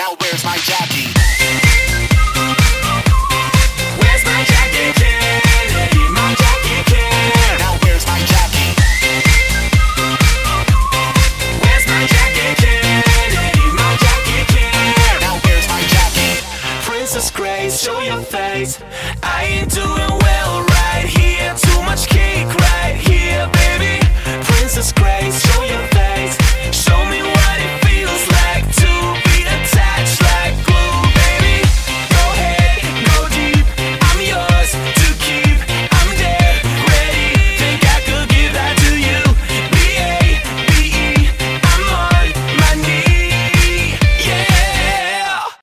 Now where's my Jackie? Where's my Jackie Kennedy? My Jackie Kennedy. Now where's my Jackie? Where's my Jackie Kennedy? My Jackie Kennedy. Now where's my Jackie? Princess Grace, show your face.